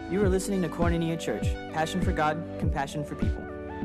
You are listening to Koinonia Church, passion for God, compassion for people.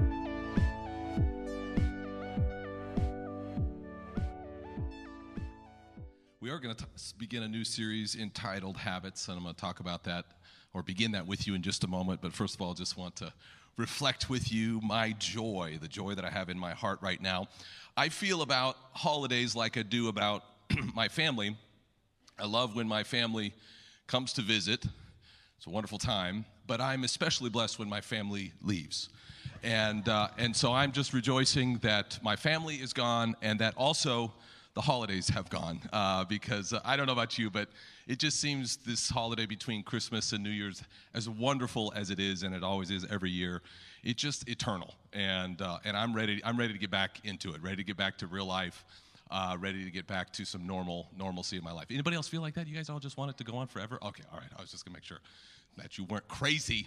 We are going to begin a new series entitled Habits, and I'm going to talk about that or begin that with you in just a moment. But first of all, I just want to reflect with you my joy, the joy that I have in my heart right now. I feel about holidays like I do about my family. I love when my family comes to visit. It's a wonderful time, but I'm especially blessed when my family leaves. And so I'm just rejoicing that my family is gone and that also the holidays have gone because I don't know about you, but it just seems this holiday between Christmas and New Year's, as wonderful as it is, and it always is every year, it's just eternal. And I'm ready to get back into it, ready to get back to real life, ready to get back to some normalcy in my life. Anybody else feel like that? You guys all just want it to go on forever? Okay, all right. I was just gonna make sure that you weren't crazy.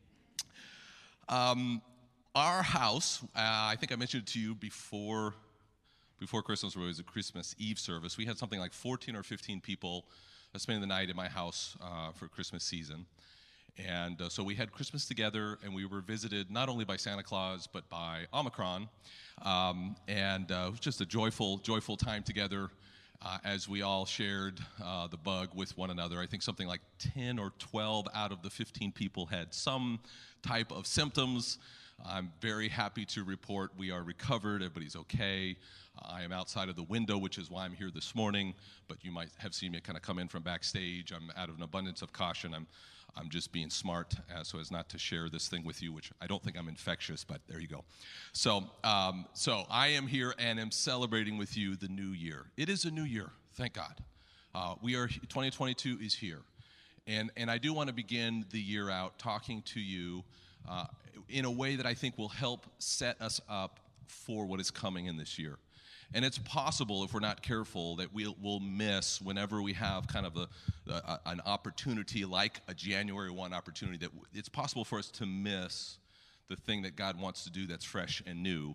Our house, I think I mentioned it to you before Christmas, where it was a Christmas Eve service. We had something like 14 or 15 people spending the night in my house for Christmas season. And so we had Christmas together, and we were visited not only by Santa Claus, but by Omicron. It was just a joyful time together as we all shared the bug with one another. I think something like 10 or 12 out of the 15 people had some type of symptoms. I'm very happy to report we are recovered. Everybody's okay. I am outside of the window, which is why I'm here this morning, but you might have seen me kind of come in from backstage. I'm out of an abundance of caution. I'm just being smart so as not to share this thing with you, which I don't think I'm infectious, but there you go. So I am here and am celebrating with you the new year. It is a new year, thank God. 2022 is here. And I do want to begin the year out talking to you in a way that I think will help set us up for what is coming in this year. And it's possible, if we're not careful, that we'll miss whenever we have kind of an opportunity like a January 1 opportunity, that it's possible for us to miss the thing that God wants to do that's fresh and new.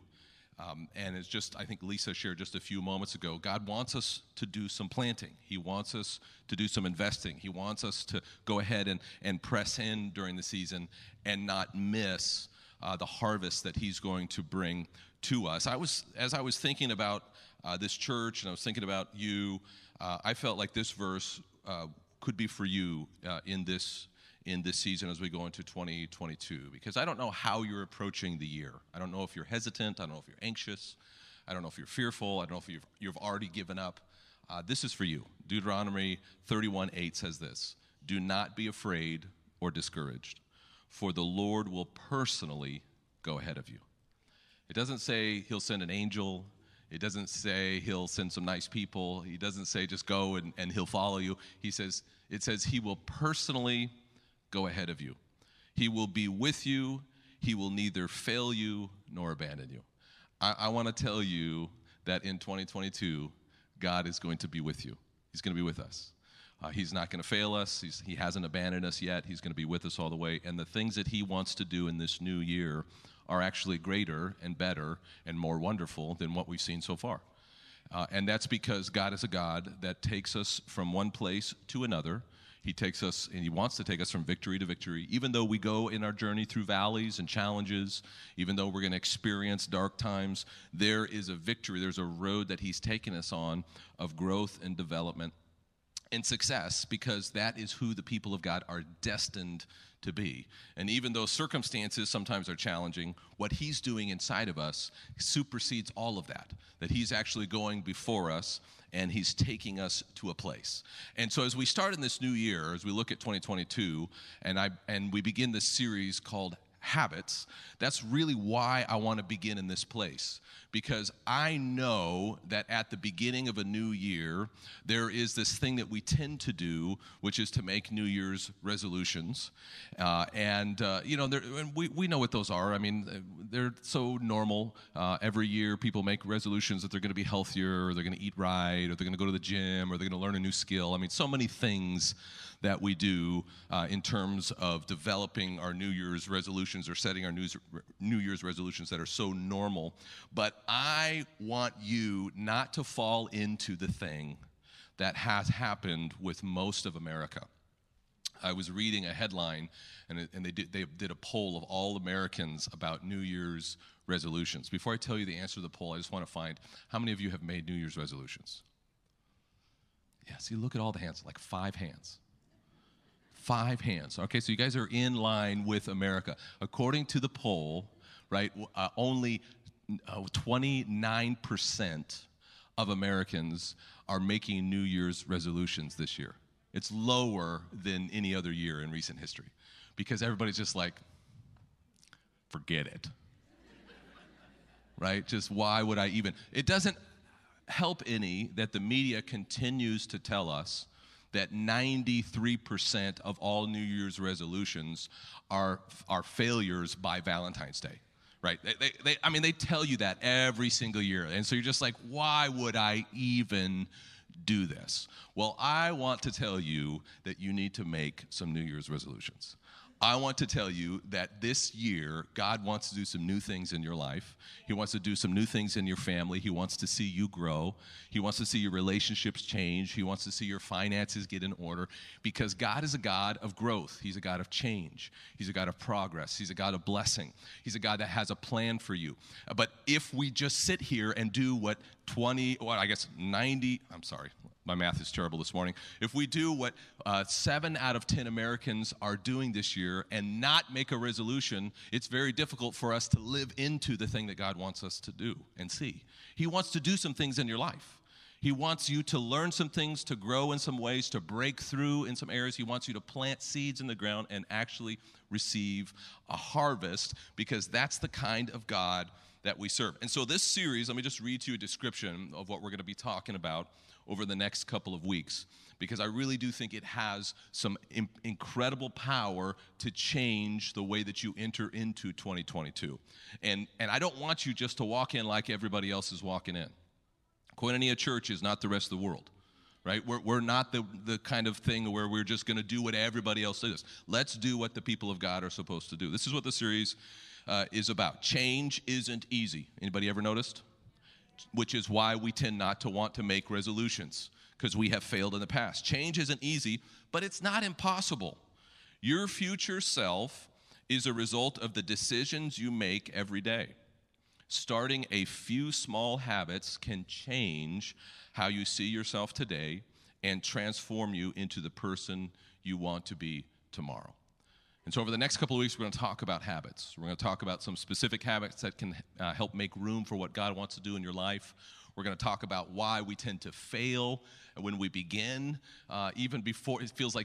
And it's just, I think Lisa shared just a few moments ago, God wants us to do some planting. He wants us to do some investing. He wants us to go ahead and press in during the season and not miss the harvest that he's going to bring to us. As I was thinking about this church and I was thinking about you, I felt like this verse could be for you in this season as we go into 2022, because I don't know how you're approaching the year. I don't know if you're hesitant. I don't know if you're anxious. I don't know if you're fearful. I don't know if you've already given up. This is for you. Deuteronomy 31:8 says this: "Do not be afraid or discouraged, for the Lord will personally go ahead of you." It doesn't say he'll send an angel. It doesn't say he'll send some nice people. He doesn't say just go and he'll follow you. It says he will personally go ahead of you. He will be with you. He will neither fail you nor abandon you. I want to tell you that in 2022, God is going to be with you. He's going to be with us. He's not going to fail us. He hasn't abandoned us yet. He's going to be with us all the way. And the things that he wants to do in this new year are actually greater and better and more wonderful than what we've seen so far. And that's because God is a God that takes us from one place to another. He takes us, and he wants to take us from victory to victory. Even though we go in our journey through valleys and challenges, even though we're going to experience dark times, there is a victory. There's a road that he's taken us on of growth and development and success, because that is who the people of God are destined to be. And even though circumstances sometimes are challenging, what he's doing inside of us supersedes all of that he's actually going before us and he's taking us to a place. And so as we start in this new year, as we look at 2022, and we begin this series called Habits, that's really why I want to begin in this place. Because I know that at the beginning of a new year, there is this thing that we tend to do, which is to make New Year's resolutions. We know what those are. I mean, they're so normal. Every year, people make resolutions that they're going to be healthier, or they're going to eat right, or they're going to go to the gym, or they're going to learn a new skill. I mean, so many things that we do in terms of developing our New Year's resolutions or setting our New Year's resolutions that are so normal. But I want you not to fall into the thing that has happened with most of America. I was reading a headline, and they did a poll of all Americans about New Year's resolutions. Before I tell you the answer to the poll, I just want to find how many of you have made New Year's resolutions? Yeah, see, look at all the hands, like 5 hands. 5 hands. Okay, so you guys are in line with America. According to the poll, right, only 29% of Americans are making New Year's resolutions this year. It's lower than any other year in recent history because everybody's just like, forget it. Right? Just why would I even? It doesn't help any that the media continues to tell us that 93% of all New Year's resolutions are failures by Valentine's Day. Right? They tell you that every single year. And so you're just like, why would I even do this? Well, I want to tell you that you need to make some New Year's resolutions. I want to tell you that this year, God wants to do some new things in your life. He wants to do some new things in your family. He wants to see you grow. He wants to see your relationships change. He wants to see your finances get in order because God is a God of growth. He's a God of change. He's a God of progress. He's a God of blessing. He's a God that has a plan for you. But if we just sit here and do what 90, I'm sorry, my math is terrible this morning. If we do what 7 out of 10 Americans are doing this year and not make a resolution, it's very difficult for us to live into the thing that God wants us to do and see. He wants to do some things in your life. He wants you to learn some things, to grow in some ways, to break through in some areas. He wants you to plant seeds in the ground and actually receive a harvest because that's the kind of God that we serve. And so this series, let me just read to you a description of what we're going to be talking about over the next couple of weeks, because I really do think it has some incredible power to change the way that you enter into 2022. And I don't want you just to walk in like everybody else is walking in. Koinonia Church is not the rest of the world, right? We're not the kind of thing where we're just going to do what everybody else does. Let's do what the people of God are supposed to do. This is what the series is about. Change isn't easy. Anybody ever noticed? Which is why we tend not to want to make resolutions, because we have failed in the past. Change isn't easy, but it's not impossible. Your future self is a result of the decisions you make every day. Starting a few small habits can change how you see yourself today and transform you into the person you want to be tomorrow. And so over the next couple of weeks, we're going to talk about habits. We're going to talk about some specific habits that can help make room for what God wants to do in your life. We're going to talk about why we tend to fail when we begin. Even before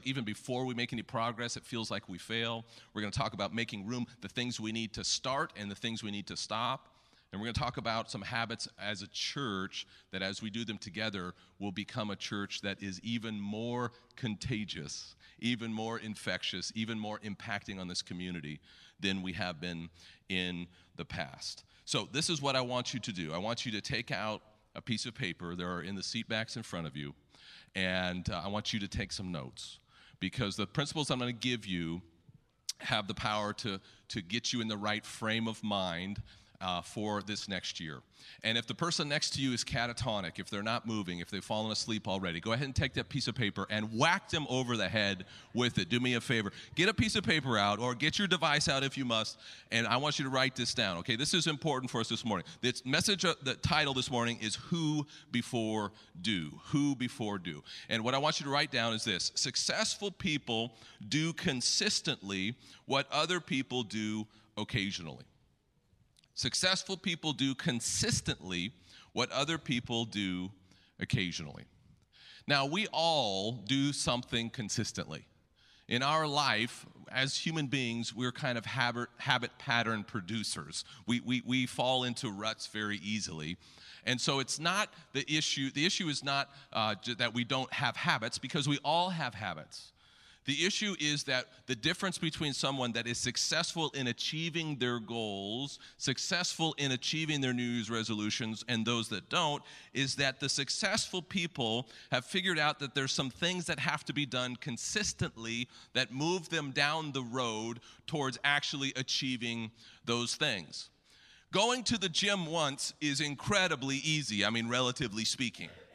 we make any progress, it feels like we fail. We're going to talk about making room, the things we need to start and the things we need to stop. And we're going to talk about some habits as a church that as we do them together will become a church that is even more contagious, even more infectious, even more impacting on this community than we have been in the past. So this is what I want you to do. I want you to take out a piece of paper. There are in the seat backs in front of you. And I want you to take some notes because the principles I'm going to give you have the power to get you in the right frame of mind for this next year. And if the person next to you is catatonic, if they're not moving, if they've fallen asleep already, go ahead and take that piece of paper and whack them over the head with it. Do me a favor. Get a piece of paper out or get your device out if you must, and I want you to write this down, okay? This is important for us this morning. The title this morning is Who Before Do. Who Before Do. And what I want you to write down is this: successful people do consistently what other people do occasionally. Successful people do consistently what other people do occasionally. Now, we all do something consistently. In our life, as human beings, we're kind of habit pattern producers. We fall into ruts very easily. And so it's not the issue. The issue is not that we don't have habits, because we all have habits. The issue is that the difference between someone that is successful in achieving their goals, successful in achieving their New Year's resolutions, and those that don't, is that the successful people have figured out that there's some things that have to be done consistently that move them down the road towards actually achieving those things. Going to the gym once is incredibly easy, relatively speaking.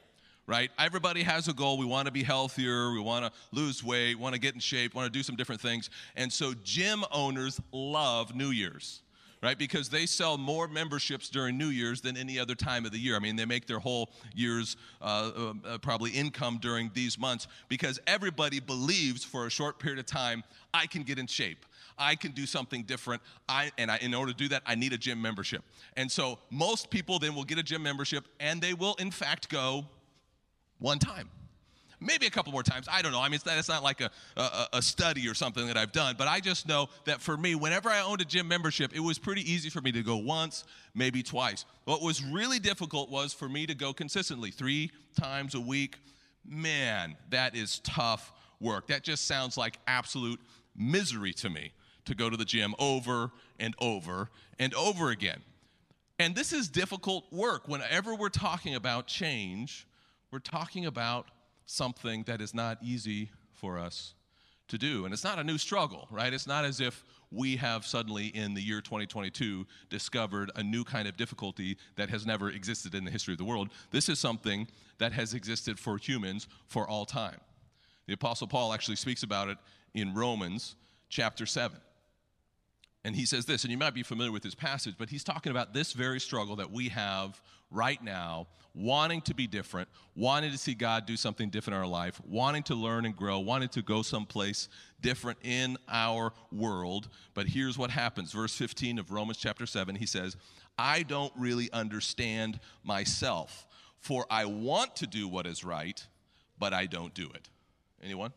right? Everybody has a goal. We want to be healthier. We want to lose weight, want to get in shape, want to do some different things. And so gym owners love New Year's, right? Because they sell more memberships during New Year's than any other time of the year. I mean, they make their whole year's probably income during these months because everybody believes for a short period of time, I can get in shape. I can do something different. In order to do that, I need a gym membership. And so most people then will get a gym membership, and they will, in fact, go one time. Maybe a couple more times. I don't know. I mean, it's not like a study or something that I've done, but I just know that for me, whenever I owned a gym membership, it was pretty easy for me to go once, maybe twice. What was really difficult was for me to go consistently 3 times a week. Man, that is tough work. That just sounds like absolute misery to me, to go to the gym over and over and over again. And this is difficult work. Whenever we're talking about change, we're talking about something that is not easy for us to do. And it's not a new struggle, right? It's not as if we have suddenly in the year 2022 discovered a new kind of difficulty that has never existed in the history of the world. This is something that has existed for humans for all time. The Apostle Paul actually speaks about it in Romans chapter 7. And he says this, and you might be familiar with this passage, but he's talking about this very struggle that we have right now, wanting to be different, wanting to see God do something different in our life, wanting to learn and grow, wanting to go someplace different in our world. But here's what happens. Verse 15 of Romans chapter 7, he says, I don't really understand myself, for I want to do what is right, but I don't do it. Anyone?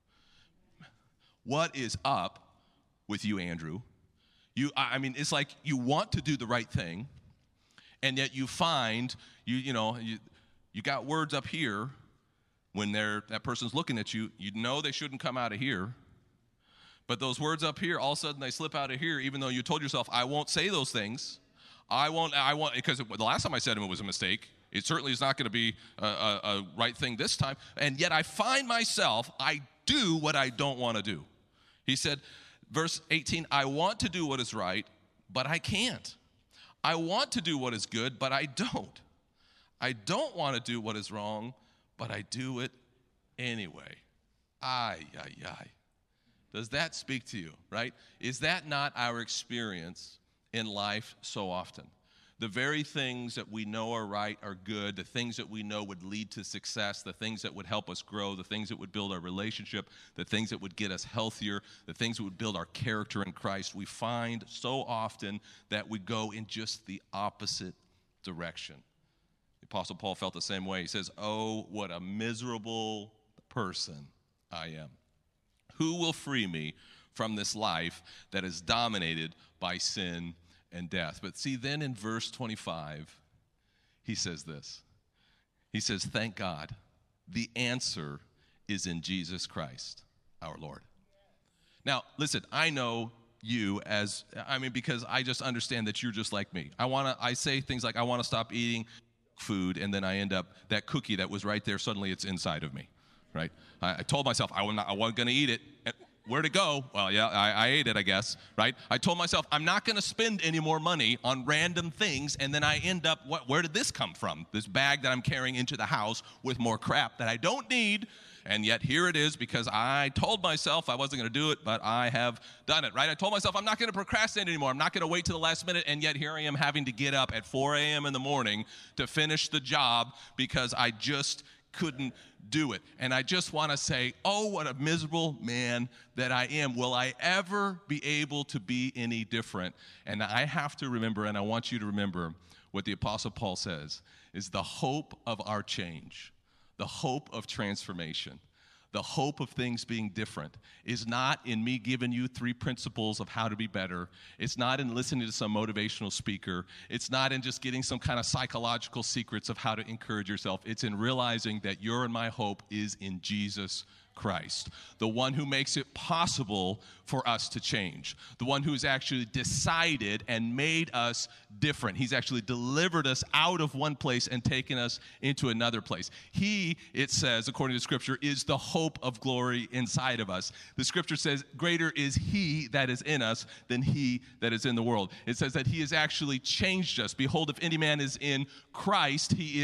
What is up with you, Andrew? It's like you want to do the right thing, and yet you find, you got words up here when that person's looking at you. You know they shouldn't come out of here, but those words up here, all of a sudden they slip out of here, even though you told yourself, I won't say those things. I won't, because the last time I said them, it was a mistake. It certainly is not going to be a right thing this time, and yet I find myself, I do what I don't want to do. He said, verse 18, I want to do what is right, but I can't. I want to do what is good, but I don't. I don't want to do what is wrong, but I do it anyway. Ay. Does that speak to you, right? Is that not our experience in life so often? The very things that we know are right are good, the things that we know would lead to success, the things that would help us grow, the things that would build our relationship, the things that would get us healthier, the things that would build our character in Christ, we find so often that we go in just the opposite direction. The Apostle Paul felt the same way. He says, oh, what a miserable person I am. Who will free me from this life that is dominated by sin and death? But see, then in verse 25, he says this. He says, thank God, the answer is in Jesus Christ, our Lord. Now, listen, I know you because I just understand that you're just like me. I say things like, I want to stop eating food, and then I end up, that cookie that was right there, suddenly it's inside of me, right? I told myself I wasn't going to eat it. Where'd it go? Well, yeah, I ate it, I guess, right? I told myself, I'm not going to spend any more money on random things, and then I end up, where did this come from? This bag that I'm carrying into the house with more crap that I don't need, and yet here it is because I told myself I wasn't going to do it, but I have done it, right? I told myself I'm not going to procrastinate anymore. I'm not going to wait to the last minute, and yet here I am having to get up at 4 a.m. in the morning to finish the job because I just couldn't do it. And I just want to say, oh, what a miserable man that I am. Will I ever be able to be any different? And I have to remember, and I want you to remember what the Apostle Paul says, is the hope of our change, the hope of transformation, the hope of things being different is not in me giving you 3 principles of how to be better. It's not in listening to some motivational speaker. It's not in just getting some kind of psychological secrets of how to encourage yourself. It's in realizing that your and my hope is in Jesus Christ, the one who makes it possible for us to change, the one who's actually decided and made us different. He's actually delivered us out of one place and taken us into another place. He, it says, according to Scripture, is the hope of glory inside of us. The Scripture says, greater is He that is in us than he that is in the world. It says that He has actually changed us. Behold, if any man is in Christ, he is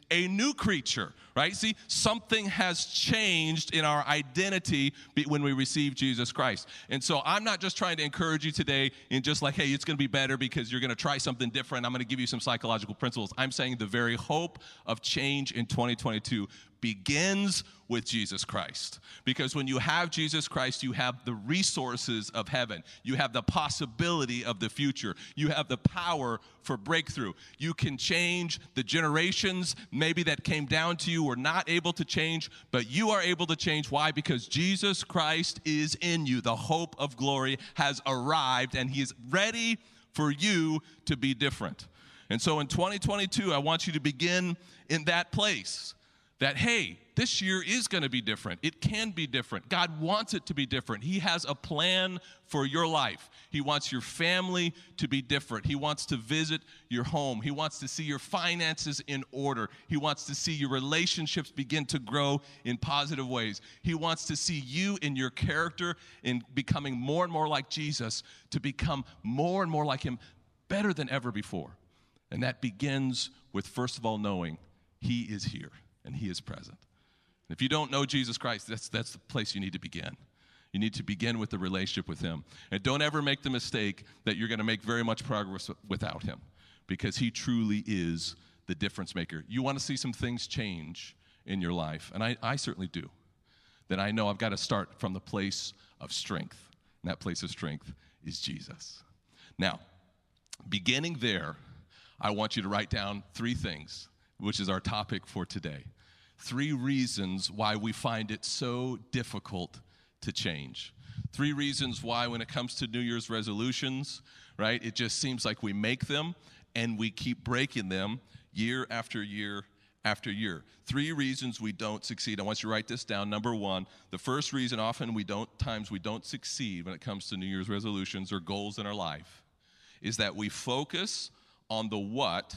a new creature, right? See, something has changed in our identity when we receive Jesus Christ. And so I'm not just trying to encourage you today in just like, hey, it's going to be better because you're going to try something different. I'm going to give you some psychological principles. I'm saying the very hope of change in 2022 begins with Jesus Christ. Because when you have Jesus Christ, you have the resources of heaven. You have the possibility of the future. You have the power for breakthrough. You can change the generations maybe that came down to you were not able to change, but you are able to change. Why? Because Jesus Christ is in you. The hope of glory has arrived, and he is ready for you to be different. And so in 2022, I want you to begin in that place. That, hey, this year is going to be different. It can be different. God wants it to be different. He has a plan for your life. He wants your family to be different. He wants to visit your home. He wants to see your finances in order. He wants to see your relationships begin to grow in positive ways. He wants to see you in your character in becoming more and more like Jesus, to become more and more like him, better than ever before. And that begins with, first of all, knowing he is here. And he is present. If you don't know Jesus Christ, that's the place you need to begin. You need to begin with the relationship with him. And don't ever make the mistake that you're going to make very much progress without him, because he truly is the difference maker. You want to see some things change in your life, and I certainly do. Then I know I've got to start from the place of strength. And that place of strength is Jesus. Now, beginning there, I want you to write down 3 things, which is our topic for today. 3 reasons why we find it so difficult to change. 3 reasons why when it comes to New Year's resolutions, right, it just seems like we make them and we keep breaking them year after year after year. 3 reasons we don't succeed. I want you to write this down. Number 1, the first reason often we don't succeed when it comes to New Year's resolutions or goals in our life is that we focus on the what,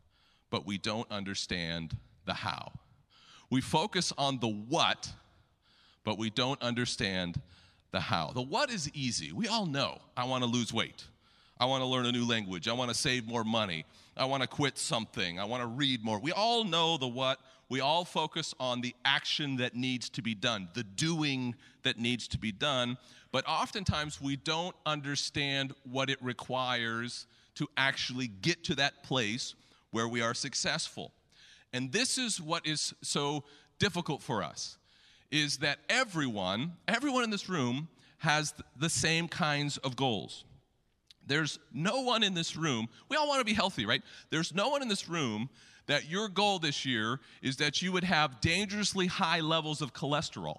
but we don't understand the how. We focus on the what, but we don't understand the how. The what is easy. We all know. I want to lose weight. I want to learn a new language. I want to save more money. I want to quit something. I want to read more. We all know the what. We all focus on the action that needs to be done, the doing that needs to be done. But oftentimes we don't understand what it requires to actually get to that place where we are successful. And this is what is so difficult for us, is that everyone in this room has the same kinds of goals. There's no one in this room, we all want to be healthy, right? There's no one in this room that your goal this year is that you would have dangerously high levels of cholesterol.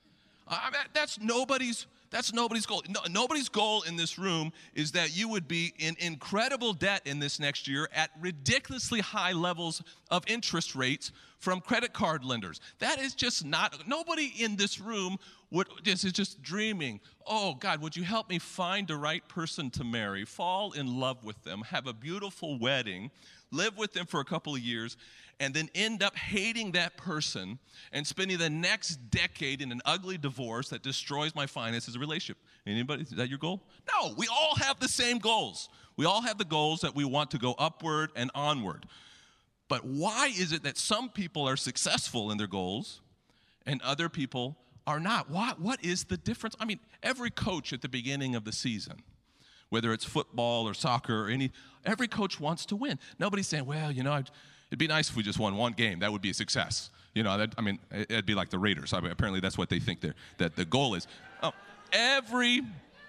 That's nobody's goal. No, nobody's goal in this room is that you would be in incredible debt in this next year at ridiculously high levels of interest rates from credit card lenders. That is just not, nobody in this room is just dreaming, oh God, would you help me find the right person to marry, fall in love with them, have a beautiful wedding, live with them for a couple of years, and then end up hating that person and spending the next decade in an ugly divorce that destroys my finances and relationship. Anybody, is that your goal? No, we all have the same goals. We all have the goals that we want to go upward and onward. But why is it that some people are successful in their goals and other people are not? What is the difference? I mean, every coach at the beginning of the season, whether it's football or soccer or every coach wants to win. Nobody's saying, well, it'd be nice if we just won one game. That would be a success. It'd be like the Raiders. Apparently that's what they think that the goal is. Oh, every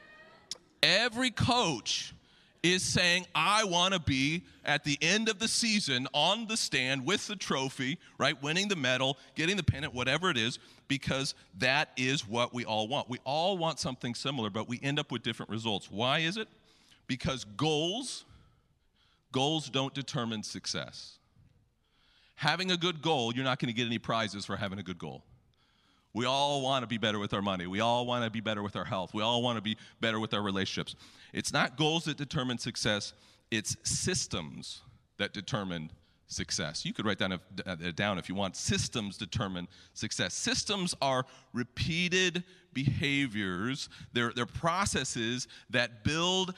coach is saying, I want to be at the end of the season on the stand with the trophy, right, winning the medal, getting the pennant, whatever it is, because that is what we all want. We all want something similar, but we end up with different results. Why is it? Because goals don't determine success. Having a good goal, you're not going to get any prizes for having a good goal. We all want to be better with our money. We all want to be better with our health. We all want to be better with our relationships. It's not goals that determine success. It's systems that determine success. You could write that down if you want. Systems determine success. Systems are repeated behaviors. They're processes that build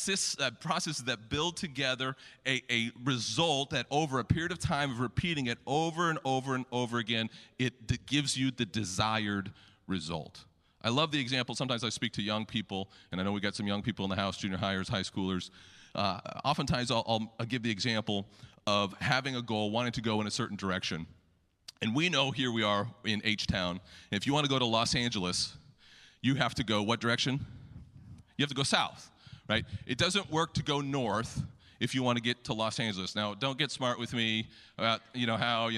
together a result that over a period of time of repeating it over and over and over again, it gives you the desired result. I love the example. Sometimes I speak to young people, and I know we got some young people in the house, junior hires, high schoolers. Oftentimes I'll give the example of having a goal, wanting to go in a certain direction. And we know here we are in H-Town. If you want to go to Los Angeles, you have to go what direction? You have to go south, right? It doesn't work to go north if you want to get to Los Angeles. Now, don't get smart with me about, how,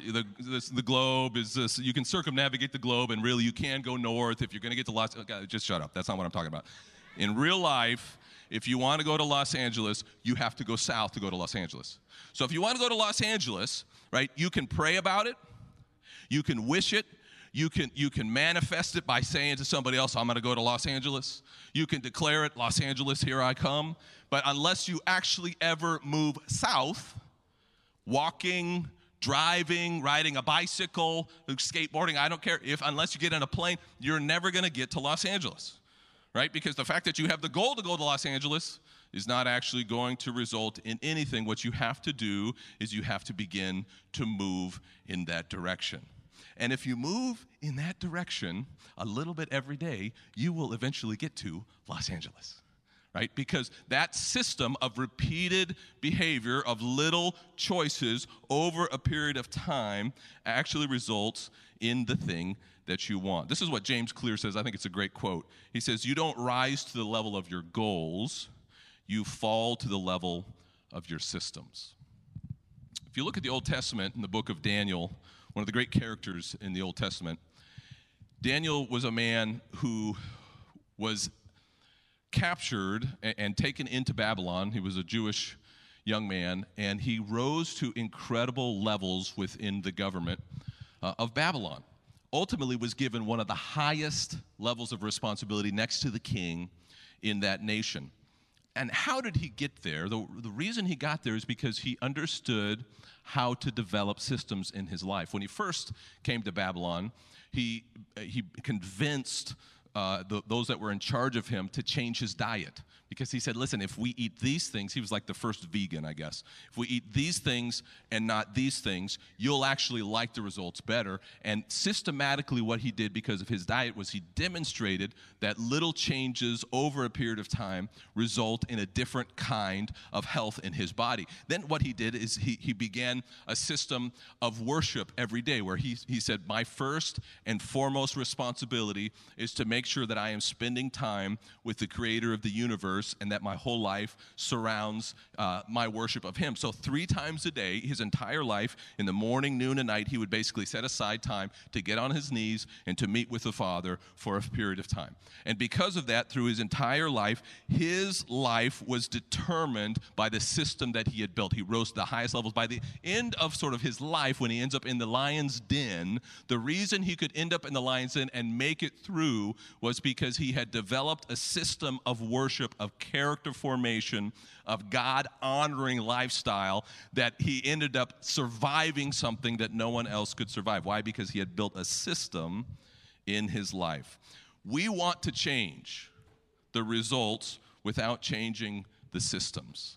the globe is this. You can circumnavigate the globe, and really you can go north if you're going to get to Los Angeles. Just shut up. That's not what I'm talking about. In real life, if you want to go to Los Angeles, you have to go south to go to Los Angeles. So if you want to go to Los Angeles, right, you can pray about it, you can wish it, you can manifest it by saying to somebody else, I'm going to go to Los Angeles. You can declare it, Los Angeles, here I come. But unless you actually ever move south, walking, driving, riding a bicycle, skateboarding, I don't care, unless you get in a plane, you're never going to get to Los Angeles. Right? Because the fact that you have the goal to go to Los Angeles is not actually going to result in anything. What you have to do is you have to begin to move in that direction. And if you move in that direction a little bit every day, you will eventually get to Los Angeles. Right? Because that system of repeated behavior, of little choices over a period of time actually results in the thing that you want. This is what James Clear says. I think it's a great quote. He says, you don't rise to the level of your goals, you fall to the level of your systems. If you look at the Old Testament in the book of Daniel, one of the great characters in the Old Testament, Daniel was a man who was captured and taken into Babylon. He was a Jewish young man, and he rose to incredible levels within the government of Babylon. Ultimately was given one of the highest levels of responsibility next to the king in that nation. And how did he get there? The reason he got there is because he understood how to develop systems in his life. When he first came to Babylon, he convinced those that were in charge of him to change his diet. Because he said, listen, if we eat these things, he was like the first vegan, I guess. If we eat these things and not these things, you'll actually like the results better. And systematically what he did because of his diet was he demonstrated that little changes over a period of time result in a different kind of health in his body. Then what he did is he began a system of worship every day where he said, my first and foremost responsibility is to make sure that I am spending time with the creator of the universe and that my whole life surrounds my worship of him. So 3 times a day, his entire life, in the morning, noon, and night, he would basically set aside time to get on his knees and to meet with the Father for a period of time. And because of that, through his entire life, his life was determined by the system that he had built. He rose to the highest levels. By the end of sort of his life, when he ends up in the lion's den, the reason he could end up in the lion's den and make it through was because he had developed a system of worship, of character formation, of God-honoring lifestyle that he ended up surviving something that no one else could survive. Why? Because he had built a system in his life. We want to change the results without changing the systems.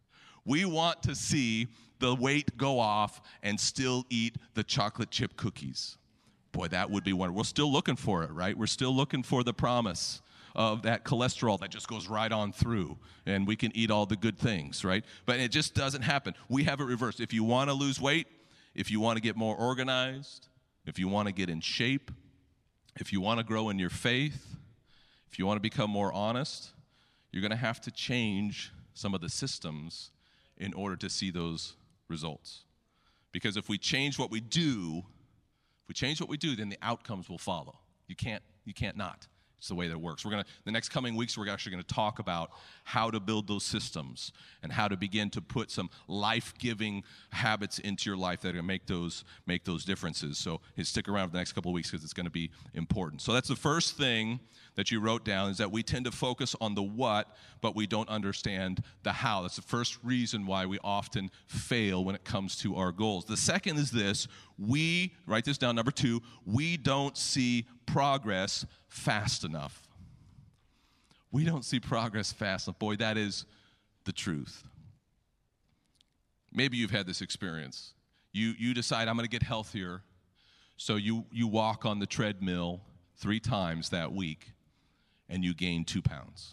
We want to see the weight go off and still eat the chocolate chip cookies. Boy, that would be wonderful. We're still looking for it, right? We're still looking for the promise of that cholesterol that just goes right on through, and we can eat all the good things, right? But it just doesn't happen. We have it reversed. If you want to lose weight, if you want to get more organized, if you want to get in shape, if you want to grow in your faith, if you want to become more honest, you're going to have to change some of the systems in order to see those results. Because if we change what we do, then the outcomes will follow. You can't not. It's the way that it works. The next coming weeks, we're actually going to talk about how to build those systems and how to begin to put some life-giving habits into your life that are going to make those differences. So stick around for the next couple of weeks because it's going to be important. So that's the first thing that you wrote down, is that we tend to focus on the what, but we don't understand the how. That's the first reason why we often fail when it comes to our goals. The second is this: write this down, number 2, we don't see progress fast enough. We don't see progress fast enough. Boy, that is the truth. Maybe you've had this experience. You decide, I'm going to get healthier, so you walk on the treadmill 3 times that week, and you gain 2 pounds.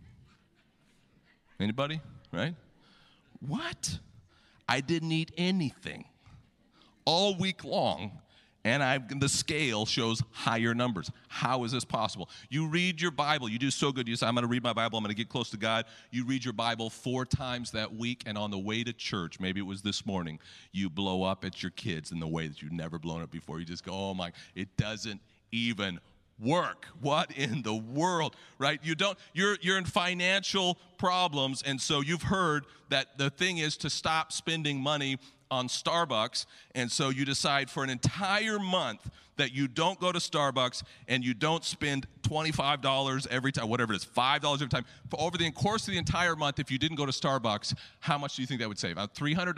Anybody? Right? What? I didn't eat anything all week long, and the scale shows higher numbers. How is this possible? You read your Bible. You do so good. You say, I'm going to read my Bible. I'm going to get close to God. You read your Bible 4 times that week, and on the way to church, maybe it was this morning, you blow up at your kids in the way that you've never blown up before. You just go, oh my, it doesn't even work. What in the world, right? You're in financial problems, and so you've heard that the thing is to stop spending money on Starbucks, and so you decide for an entire month that you don't go to Starbucks and you don't spend $25 every time, whatever it is, $5 every time. For over the course of the entire month, if you didn't go to Starbucks, how much do you think that would save? About $300?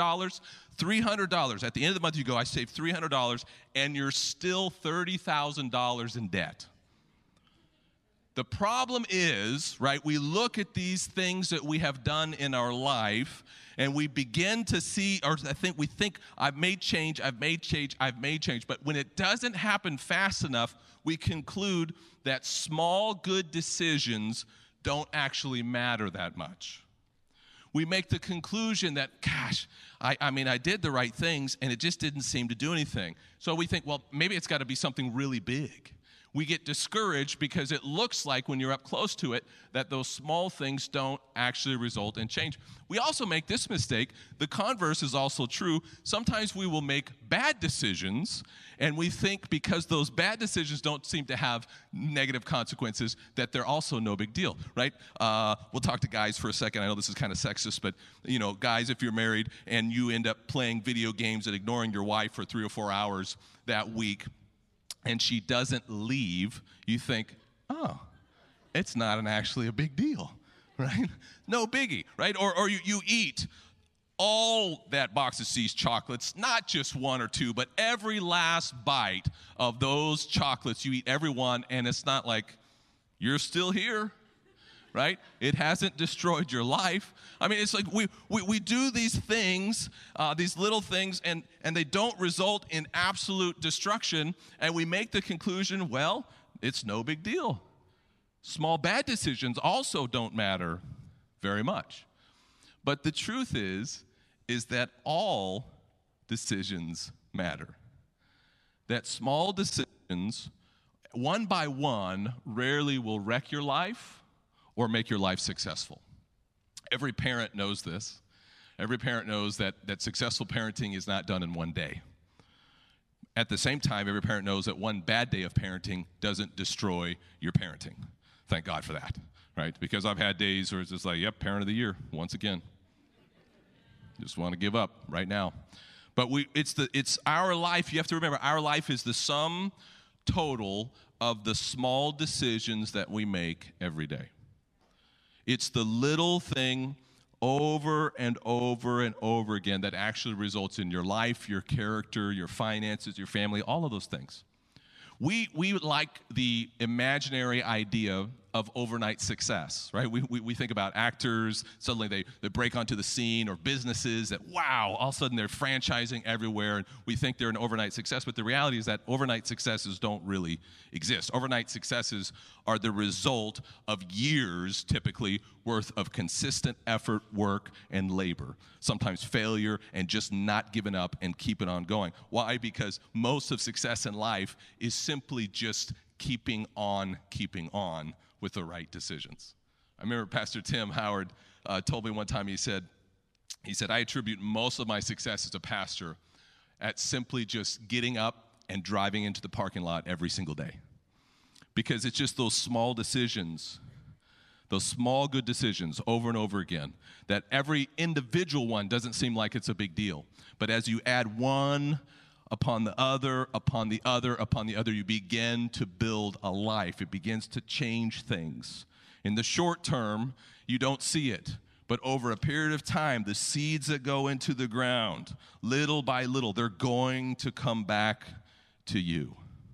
$300. At the end of the month, you go, I saved $300, and you're still $30,000 in debt. The problem is, right, we look at these things that we have done in our life, and we begin to see, or we think, I've made change, but when it doesn't happen fast enough, we conclude that small good decisions don't actually matter that much. We make the conclusion that, gosh, I did the right things, and it just didn't seem to do anything. So we think, well, maybe it's got to be something really big. We get discouraged because it looks like when you're up close to it that those small things don't actually result in change. We also make this mistake. The converse is also true. Sometimes we will make bad decisions, and we think because those bad decisions don't seem to have negative consequences that they're also no big deal, right? We'll talk to guys for a second. I know this is kind of sexist, but, guys, if you're married and you end up playing video games and ignoring your wife for 3 or 4 hours that week, and she doesn't leave, you think, oh, it's not actually a big deal, right? No biggie, right? Or you eat all that box of See's chocolates, not just 1 or 2, but every last bite of those chocolates, you eat every one, and it's not like you're still here, right? It hasn't destroyed your life. I mean, it's like we do these things, these little things, and they don't result in absolute destruction, and we make the conclusion, well, it's no big deal. Small bad decisions also don't matter very much. But the truth is that all decisions matter. That small decisions, one by one, rarely will wreck your life or make your life successful. Every parent knows this. Every parent knows that successful parenting is not done in one day. At the same time, every parent knows that one bad day of parenting doesn't destroy your parenting. Thank God for that, right? Because I've had days where it's just like, yep, parent of the year, once again. Just want to give up right now. But it's our life. You have to remember, our life is the sum total of the small decisions that we make every day. It's the little thing over and over and over again that actually results in your life, your character, your finances, your family, all of those things. We like the imaginary idea of overnight success, right? We think about actors, suddenly they break onto the scene, or businesses that, wow, all of a sudden they're franchising everywhere, and we think they're an overnight success, but the reality is that overnight successes don't really exist. Overnight successes are the result of years, typically, worth of consistent effort, work, and labor. Sometimes failure and just not giving up and keeping on going. Why? Because most of success in life is simply just keeping on with the right decisions. I remember Pastor Tim Howard told me one time, he said, I attribute most of my success as a pastor at simply just getting up and driving into the parking lot every single day. because it's just those small decisions, those small good decisions over and over again, that every individual one doesn't seem like it's a big deal. But as you add one upon the other, upon the other, upon the other, you begin to build a life. It begins to change things. In the short term, you don't see it. But over a period of time, the seeds that go into the ground, little by little, they're going to come back to you.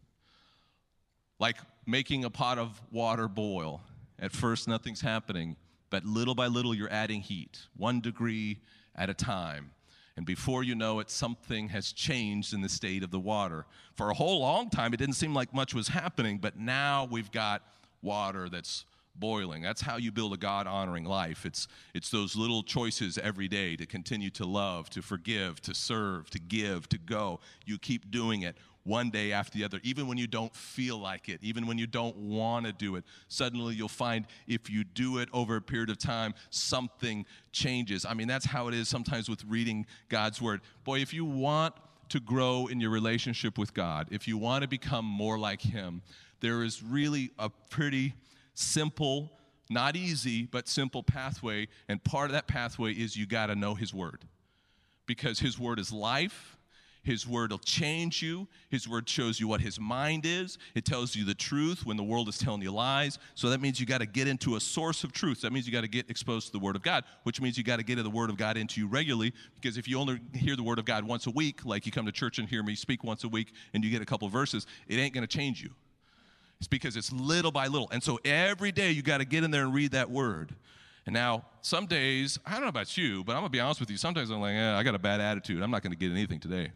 Like making a pot of water boil. At first, nothing's happening, but little by little, you're adding heat, 1 degree at a time. And before you know it, something has changed in the state of the water. For a whole long time, it didn't seem like much was happening, but now we've got water that's boiling. That's how you build a God-honoring life. It's those little choices every day to continue to love, to forgive, to serve, to give, to go. You keep doing it one day after the other, even when you don't feel like it, even when you don't want to do it. Suddenly you'll find if you do it over a period of time, something changes. I mean, that's how it is sometimes with reading God's Word. Boy, if you want to grow in your relationship with God, if you want to become more like Him, there is really a pretty simple, not easy, but simple pathway. And part of that pathway is you got to know His Word. Because His Word is life. His Word will change you. His Word shows you what His mind is. It tells you the truth when the world is telling you lies. So that means you got to get into a source of truth. That means you got to get exposed to the Word of God, which means you got to get the Word of God into you regularly, because if you only hear the Word of God once a week, like you come to church and hear me speak once a week and you get a couple of verses, it ain't going to change you. It's because it's little by little. And so every day you got to get in there and read that Word. And now, some days, I don't know about you, but I'm going to be honest with you, sometimes I'm like, I got a bad attitude. I'm not going to get anything today.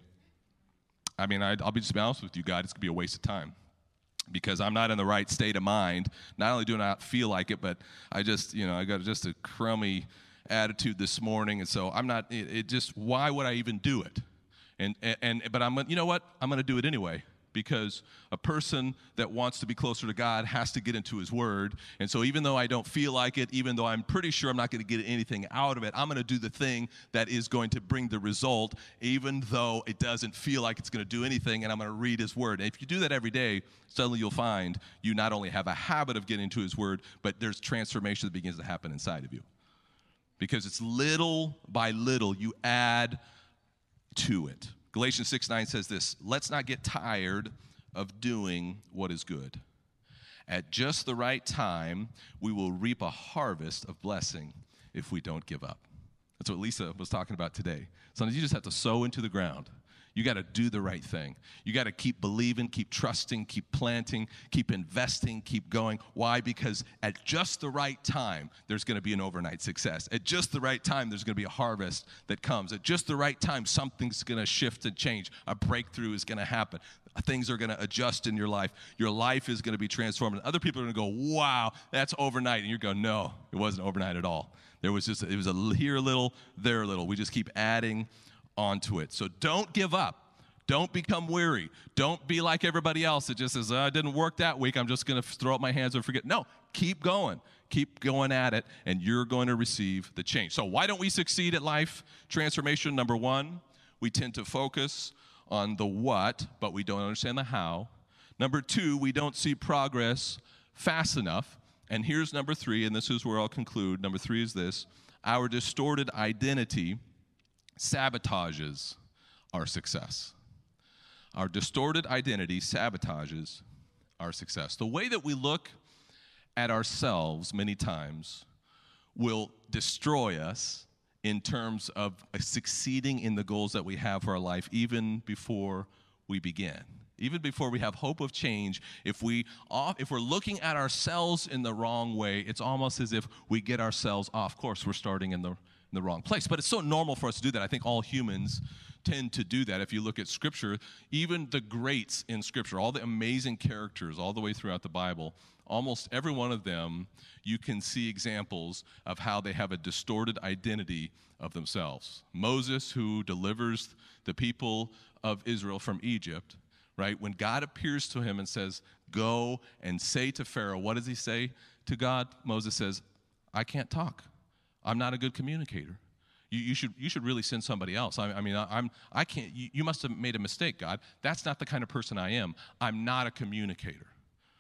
I mean, I'll be just be honest with you, God, it's going to be a waste of time because I'm not in the right state of mind. Not only do I not feel like it, but I just, I got just a crummy attitude this morning. And so I'm not, why would I even do it? But you know what? I'm going to do it anyway. Because a person that wants to be closer to God has to get into His Word. And so even though I don't feel like it, even though I'm pretty sure I'm not going to get anything out of it, I'm going to do the thing that is going to bring the result, even though it doesn't feel like it's going to do anything, and I'm going to read His Word. And if you do that every day, suddenly you'll find you not only have a habit of getting into His Word, but there's transformation that begins to happen inside of you. Because it's little by little you add to it. Galatians 6:9 says this, let's not get tired of doing what is good. At just the right time, we will reap a harvest of blessing if we don't give up. That's what Lisa was talking about today. Sometimes you just have to sow into the ground. You got to do the right thing. You got to keep believing, keep trusting, keep planting, keep investing, keep going. Why? Because at just the right time, there's going to be an overnight success. At just the right time, there's going to be a harvest that comes. At just the right time, something's going to shift and change. A breakthrough is going to happen. Things are going to adjust in your life. Your life is going to be transformed. And other people are going to go, wow, that's overnight. And you're going, no, it wasn't overnight at all. It was a here a little, there a little. We just keep adding onto it. So don't give up. Don't become weary. Don't be like everybody else that just says, it didn't work that week. I'm just going to throw up my hands and forget. No, keep going. Keep going at it, and you're going to receive the change. So why don't we succeed at life transformation? Number one, we tend to focus on the what, but we don't understand the how. Number two, we don't see progress fast enough. And here's number three, and this is where I'll conclude. Number three is this. Our distorted identity sabotages our success. Our distorted identity sabotages our success. The way that we look at ourselves many times will destroy us in terms of succeeding in the goals that we have for our life even before we begin. Even before we have hope of change, if we're looking at ourselves in the wrong way, it's almost as if we get ourselves off course. We're starting in the wrong place. But it's so normal for us to do that. I think all humans tend to do that. If you look at Scripture, even the greats in Scripture, all the amazing characters all the way throughout the Bible, almost every one of them, you can see examples of how they have a distorted identity of themselves. Moses, who delivers the people of Israel from Egypt, right? When God appears to him and says, go and say to Pharaoh, what does he say to God? Moses says, I can't talk. I'm not a good communicator. You should really send somebody else. I can't. You must have made a mistake, God. That's not the kind of person I am. I'm not a communicator.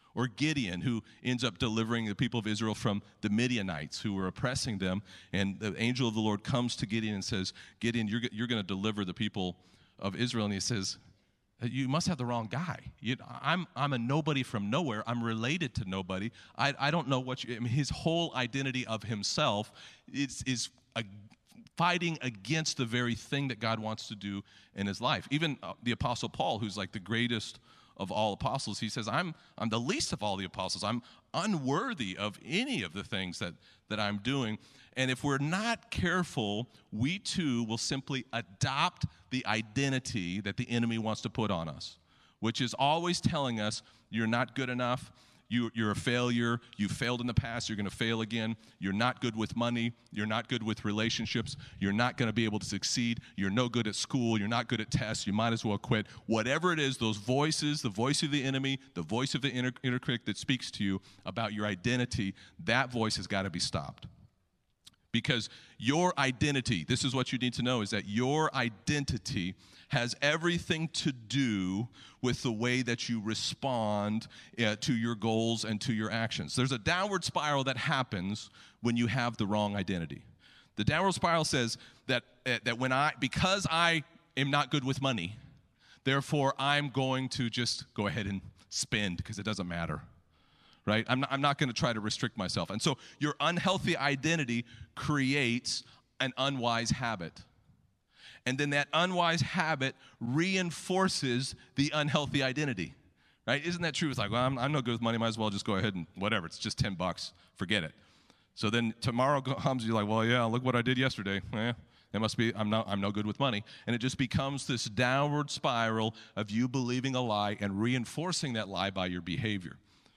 Or Gideon, who ends up delivering the people of Israel from the Midianites who were oppressing them. And the angel of the Lord comes to Gideon and says, Gideon, you're going to deliver the people of Israel. And he says, you must have the wrong guy. I'm a nobody from nowhere. I'm related to nobody. I don't know what his whole identity of himself is fighting against the very thing that God wants to do in his life. Even the Apostle Paul, who's like the greatest of all apostles, he says, I'm the least of all the apostles. I'm unworthy of any of the things that I'm doing. And if we're not careful, we too will simply adopt the identity that the enemy wants to put on us, which is always telling us you're not good enough, you're a failure, you failed in the past, you're going to fail again, you're not good with money, you're not good with relationships, you're not going to be able to succeed, you're no good at school, you're not good at tests, you might as well quit. Whatever it is, those voices, the voice of the enemy, the voice of the inner critic that speaks to you about your identity, that voice has got to be stopped. Because your identity, this is what you need to know, is that your identity has everything to do with the way that you respond to your goals and to your actions. There's a downward spiral that happens when you have the wrong identity. The downward spiral says that because I am not good with money, therefore I'm going to just go ahead and spend because it doesn't matter. Right? I'm not going to try to restrict myself. And so your unhealthy identity creates an unwise habit. And then that unwise habit reinforces the unhealthy identity. Right? Isn't that true? It's like, well, I'm no good with money. Might as well just go ahead and whatever. It's just $10. Forget it. So then tomorrow comes, you're like, well, yeah, look what I did yesterday. It must be, I'm no good with money. And it just becomes this downward spiral of you believing a lie and reinforcing that lie by your behavior.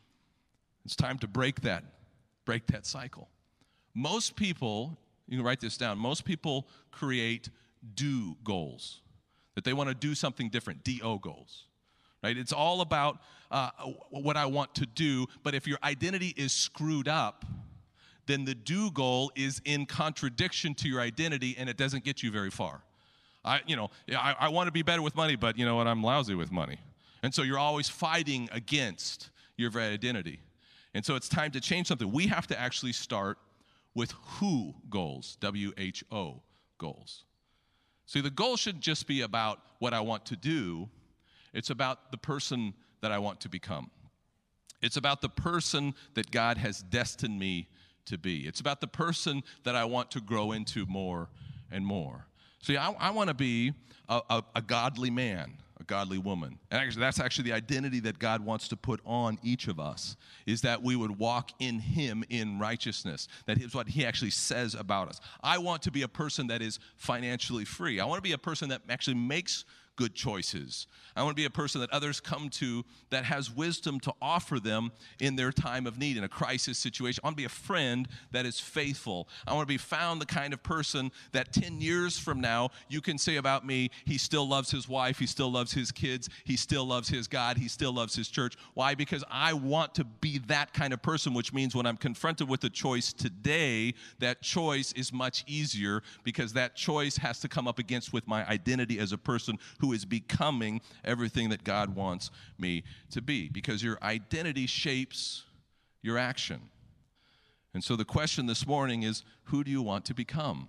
It's time to break that cycle. Most people, you can write this down, most people create do goals, that they want to do something different, D-O goals, right? It's all about what I want to do, but if your identity is screwed up, then the do goal is in contradiction to your identity, and it doesn't get you very far. I want to be better with money, but you know what, I'm lousy with money. And so you're always fighting against your very identity. And so it's time to change something. We have to actually start with who goals, W-H-O goals. See, the goal shouldn't just be about what I want to do. It's about the person that I want to become. It's about the person that God has destined me to be. It's about the person that I want to grow into more and more. See, I want to be a godly man, a godly woman. And actually, that's actually the identity that God wants to put on each of us, is that we would walk in him in righteousness. That is what he actually says about us. I want to be a person that is financially free. I want to be a person that actually makes good choices. I want to be a person that others come to that has wisdom to offer them in their time of need, in a crisis situation. I want to be a friend that is faithful. I want to be found the kind of person that 10 years from now you can say about me, he still loves his wife, he still loves his kids, he still loves his God, he still loves his church. Why? Because I want to be that kind of person, which means when I'm confronted with a choice today, that choice is much easier because that choice has to come up against with my identity as a person who is becoming everything that God wants me to be, because your identity shapes your action. And so the question this morning is, who do you want to become?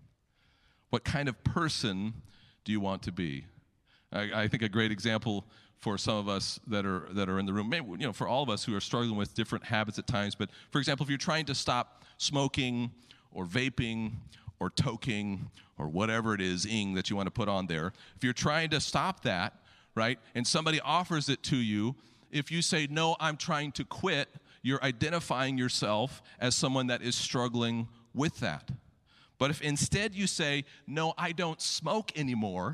What kind of person do you want to be? I think a great example for some of us that are in the room, maybe, for all of us who are struggling with different habits at times, but for example, if you're trying to stop smoking or vaping or toking or whatever it is, that you want to put on there, if you're trying to stop that, right, and somebody offers it to you, if you say, no, I'm trying to quit, you're identifying yourself as someone that is struggling with that. But if instead you say, no, I don't smoke anymore,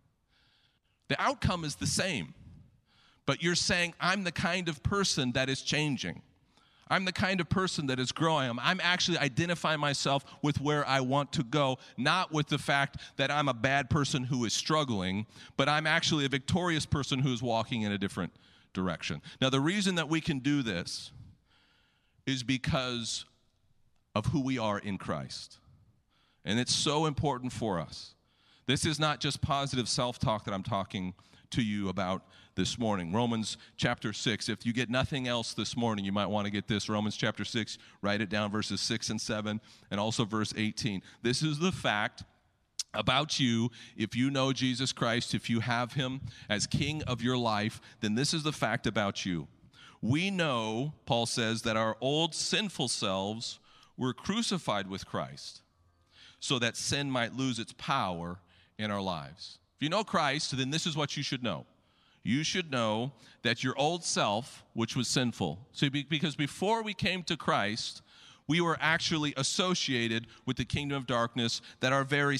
the outcome is the same. But you're saying, I'm the kind of person that is changing. I'm the kind of person that is growing. I'm actually identifying myself with where I want to go, not with the fact that I'm a bad person who is struggling, but I'm actually a victorious person who is walking in a different direction. Now, the reason that we can do this is because of who we are in Christ. And it's so important for us. This is not just positive self-talk that I'm talking to you about this morning. Romans chapter 6. If you get nothing else this morning, you might want to get this. Romans chapter 6, write it down, verses 6 and 7, and also verse 18. This is the fact about you. If you know Jesus Christ, if you have him as king of your life, then this is the fact about you. We know, Paul says, that our old sinful selves were crucified with Christ so that sin might lose its power in our lives. If you know Christ, then this is what you should know. You should know that your old self, which was sinful, because before we came to Christ, we were actually associated with the kingdom of darkness, that our very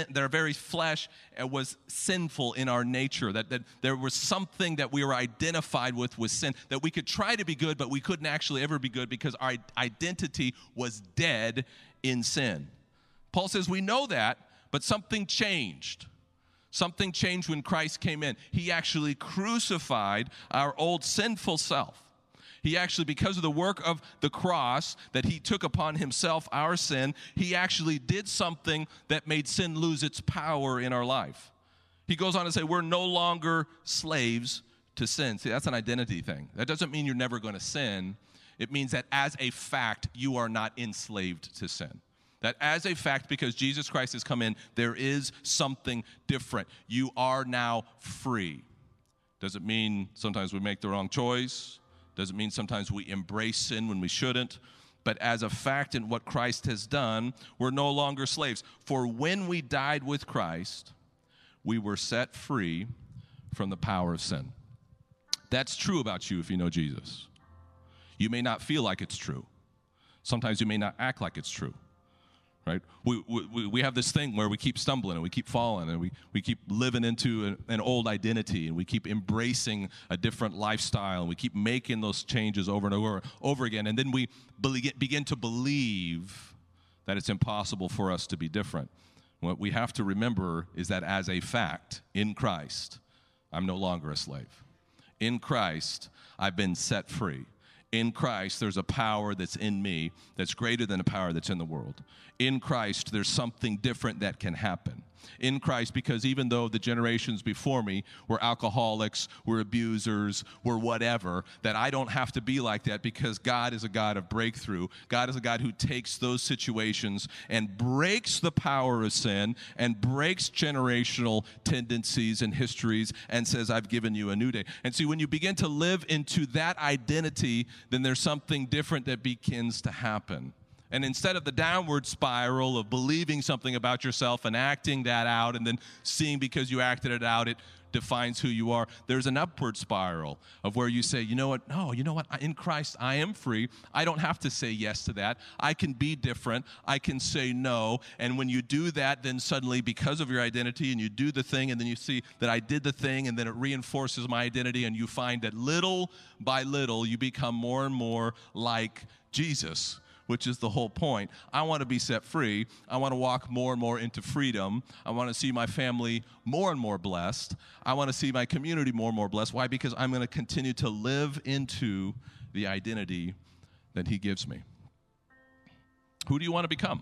flesh was sinful in our nature, that there was something that we were identified with sin, that we could try to be good, but we couldn't actually ever be good because our identity was dead in sin. Paul says we know that, but something changed. Something changed when Christ came in. He actually crucified our old sinful self. He actually, because of the work of the cross that he took upon himself, our sin, he actually did something that made sin lose its power in our life. He goes on to say we're no longer slaves to sin. See, that's an identity thing. That doesn't mean you're never going to sin. It means that as a fact, you are not enslaved to sin. That as a fact, because Jesus Christ has come in, there is something different. You are now free. Does it mean sometimes we make the wrong choice? Does it mean sometimes we embrace sin when we shouldn't? But as a fact in what Christ has done, we're no longer slaves. For when we died with Christ, we were set free from the power of sin. That's true about you if you know Jesus. You may not feel like it's true. Sometimes you may not act like it's true. Right? We have this thing where we keep stumbling and we keep falling and we keep living into an old identity and we keep embracing a different lifestyle and we keep making those changes over and over again. And then we begin to believe that it's impossible for us to be different. What we have to remember is that as a fact, in Christ, I'm no longer a slave. In Christ, I've been set free. In Christ, there's a power that's in me that's greater than the power that's in the world. In Christ, there's something different that can happen. In Christ, because even though the generations before me were alcoholics, were abusers, were whatever, that I don't have to be like that because God is a God of breakthrough. God is a God who takes those situations and breaks the power of sin and breaks generational tendencies and histories and says, I've given you a new day. And see, when you begin to live into that identity, then there's something different that begins to happen. And instead of the downward spiral of believing something about yourself and acting that out and then seeing because you acted it out, it defines who you are, there's an upward spiral of where you say, you know what, no, you know what, in Christ I am free. I don't have to say yes to that. I can be different. I can say no. And when you do that, then suddenly because of your identity and you do the thing and then you see that I did the thing and then it reinforces my identity and you find that little by little you become more and more like Jesus, which is the whole point. I want to be set free. I want to walk more and more into freedom. I want to see my family more and more blessed. I want to see my community more and more blessed. Why? Because I'm going to continue to live into the identity that he gives me. Who do you want to become?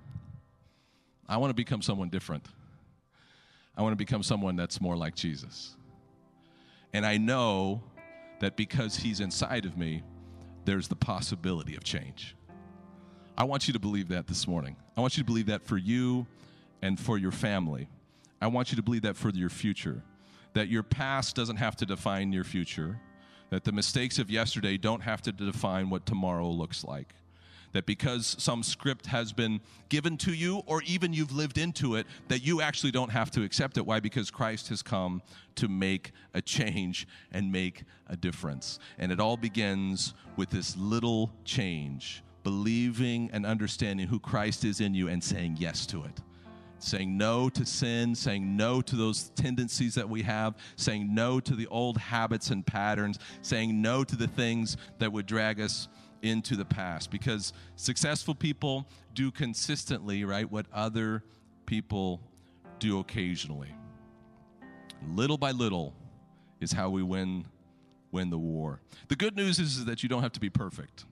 I want to become someone different. I want to become someone that's more like Jesus. And I know that because he's inside of me, there's the possibility of change. I want you to believe that this morning. I want you to believe that for you and for your family. I want you to believe that for your future, that your past doesn't have to define your future, that the mistakes of yesterday don't have to define what tomorrow looks like, that because some script has been given to you or even you've lived into it, that you actually don't have to accept it. Why? Because Christ has come to make a change and make a difference. And it all begins with this little change, believing and understanding who Christ is in you and saying yes to it. Saying no to sin, saying no to those tendencies that we have, saying no to the old habits and patterns, saying no to the things that would drag us into the past. Because successful people do consistently, right, what other people do occasionally. Little by little is how we win the war. The good news is that you don't have to be perfect.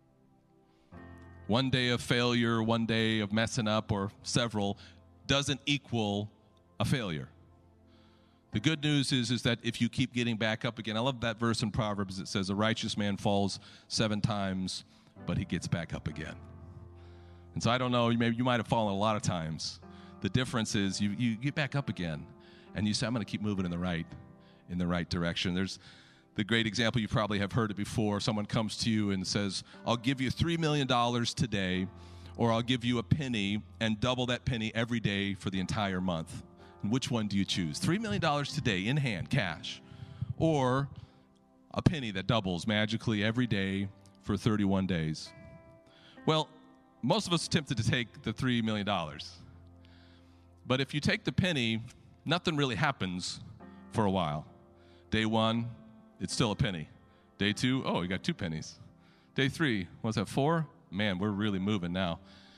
One day of failure, one day of messing up, or several, doesn't equal a failure. The good news is that if you keep getting back up again, I love that verse in Proverbs that says, a righteous man falls 7 times, but he gets back up again. And so I don't know, maybe you might have fallen a lot of times. The difference is you get back up again, and you say, I'm going to keep moving in the right direction. There's the great example, you probably have heard it before. Someone comes to you and says, I'll give you $3 million today, or I'll give you a penny and double that penny every day for the entire month. And which one do you choose? $3 million today in hand, cash, or a penny that doubles magically every day for 31 days? Well, most of us are tempted to take the $3 million. But if you take the penny, nothing really happens for a while. Day 1, it's still a penny. Day 2, oh, you got 2 pennies. Day 3, what's that, 4? Man, we're really moving now.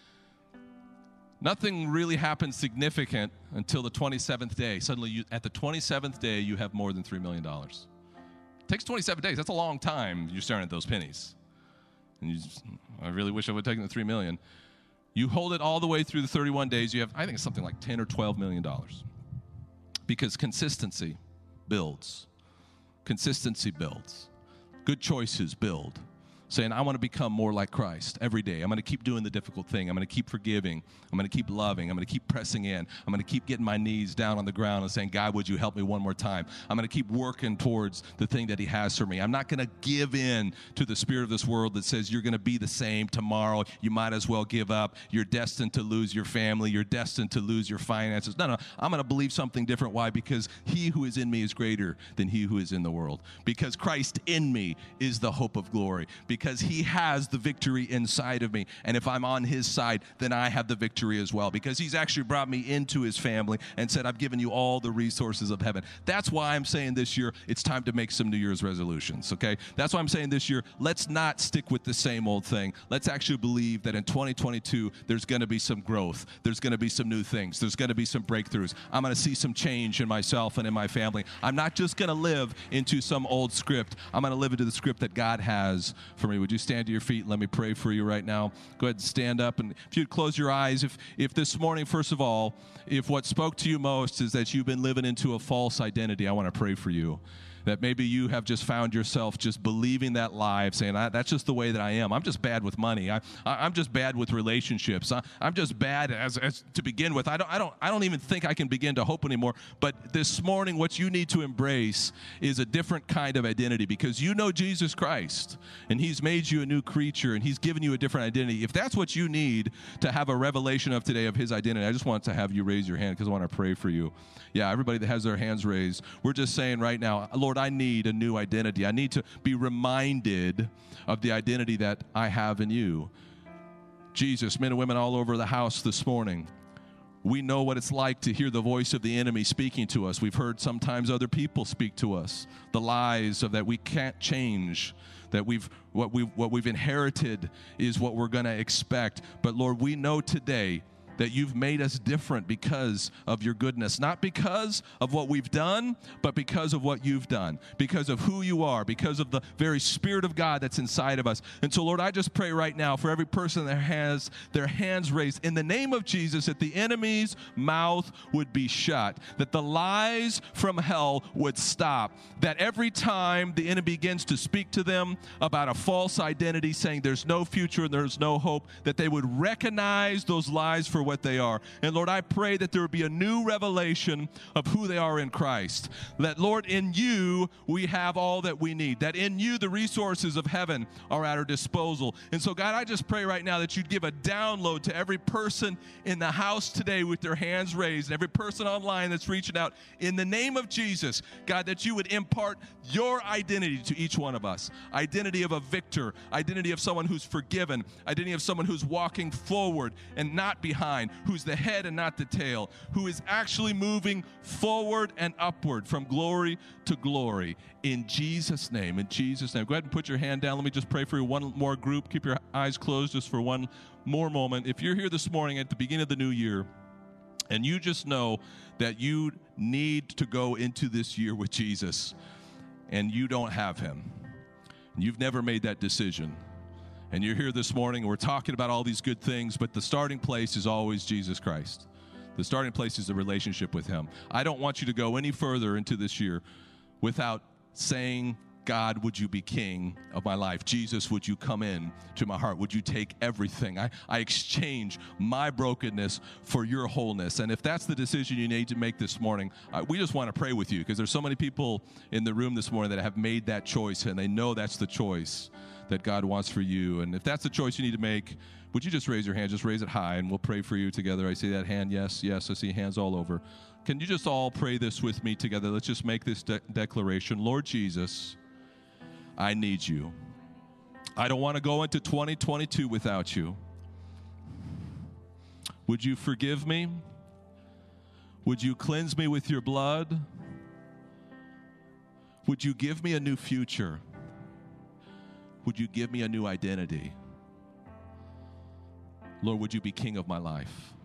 Nothing really happens significant until the 27th day. Suddenly, at the 27th day, you have more than $3 million. It takes 27 days. That's a long time you're staring at those pennies. And I really wish I would have taken the $3 million. You hold it all the way through the 31 days. You have, I think it's something like $10 or $12 million. Because consistency builds. Consistency builds. Good choices build. Saying, I want to become more like Christ every day. I'm going to keep doing the difficult thing. I'm going to keep forgiving. I'm going to keep loving. I'm going to keep pressing in. I'm going to keep getting my knees down on the ground and saying, God, would you help me one more time? I'm going to keep working towards the thing that he has for me. I'm not going to give in to the spirit of this world that says you're going to be the same tomorrow. You might as well give up. You're destined to lose your family. You're destined to lose your finances. No, I'm going to believe something different. Why? Because he who is in me is greater than he who is in the world. Because Christ in me is the hope of glory. Because he has the victory inside of me. And if I'm on his side, then I have the victory as well. Because he's actually brought me into his family and said, I've given you all the resources of heaven. That's why I'm saying this year, it's time to make some New Year's resolutions, okay? That's why I'm saying this year, let's not stick with the same old thing. Let's actually believe that in 2022, there's going to be some growth. There's going to be some new things. There's going to be some breakthroughs. I'm going to see some change in myself and in my family. I'm not just going to live into some old script. I'm going to live into the script that God has for me. Would you stand to your feet and let me pray for you right now? Go ahead and stand up. And if you'd close your eyes, if this morning, first of all, if what spoke to you most is that you've been living into a false identity, I want to pray for you. That maybe you have just found yourself just believing that lie of saying, that's just the way that I am. I'm just bad with money. I'm just bad with relationships. I'm just bad as to begin with. I don't even think I can begin to hope anymore. But this morning, what you need to embrace is a different kind of identity, because you know Jesus Christ, and he's made you a new creature, and he's given you a different identity. If that's what you need to have a revelation of today of his identity, I just want to have you raise your hand because I want to pray for you. Yeah, everybody that has their hands raised, we're just saying right now, Lord, I need a new identity. I need to be reminded of the identity that I have in you. Jesus, men and women all over the house this morning, we know what it's like to hear the voice of the enemy speaking to us. We've heard sometimes other people speak to us, the lies of that we can't change, that what we've inherited is what we're going to expect. But Lord, we know today that you've made us different because of your goodness, not because of what we've done, but because of what you've done, because of who you are, because of the very Spirit of God that's inside of us. And so, Lord, I just pray right now for every person that has their hands raised, in the name of Jesus, that the enemy's mouth would be shut, that the lies from hell would stop, that every time the enemy begins to speak to them about a false identity, saying there's no future and there's no hope, that they would recognize those lies for what they are. And Lord, I pray that there would be a new revelation of who they are in Christ. That, Lord, in you we have all that we need. That in you the resources of heaven are at our disposal. And so, God, I just pray right now that you'd give a download to every person in the house today with their hands raised, and every person online that's reaching out. In the name of Jesus, God, that you would impart your identity to each one of us. Identity of a victor, identity of someone who's forgiven, identity of someone who's walking forward and not behind, who's the head and not the tail, who is actually moving forward and upward from glory to glory. In Jesus' name, in Jesus' name. Go ahead and put your hand down. Let me just pray for you. One more group. Keep your eyes closed just for one more moment. If you're here this morning at the beginning of the new year, and you just know that you need to go into this year with Jesus, and you don't have him, and you've never made that decision, and you're here this morning, and we're talking about all these good things, but the starting place is always Jesus Christ. The starting place is a relationship with him. I don't want you to go any further into this year without saying, God, would you be king of my life? Jesus, would you come in to my heart? Would you take everything? I exchange my brokenness for your wholeness. And if that's the decision you need to make this morning, we just want to pray with you, because there's so many people in the room this morning that have made that choice, and they know that's the choice that God wants for you. And if that's the choice you need to make, would you just raise your hand? Just raise it high, and we'll pray for you together. I see that hand. Yes, yes. I see hands all over. Can you just all pray this with me together? Let's just make this declaration. Lord Jesus, I need you. I don't want to go into 2022 without you. Would you forgive me? Would you cleanse me with your blood? Would you give me a new future? Would you give me a new identity? Lord, would you be king of my life?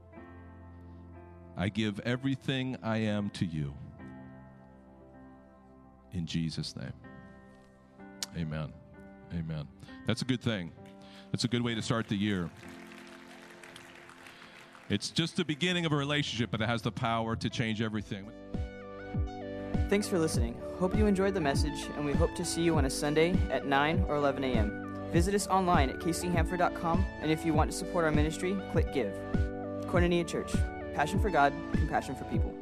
I give everything I am to you. In Jesus' name. Amen. Amen. That's a good thing. That's a good way to start the year. It's just the beginning of a relationship, but it has the power to change everything. Thanks for listening. Hope you enjoyed the message, and we hope to see you on a Sunday at 9 or 11 a.m. Visit us online at kchamford.com, and if you want to support our ministry, click Give. Koinonia Church. Passion for God, compassion for people.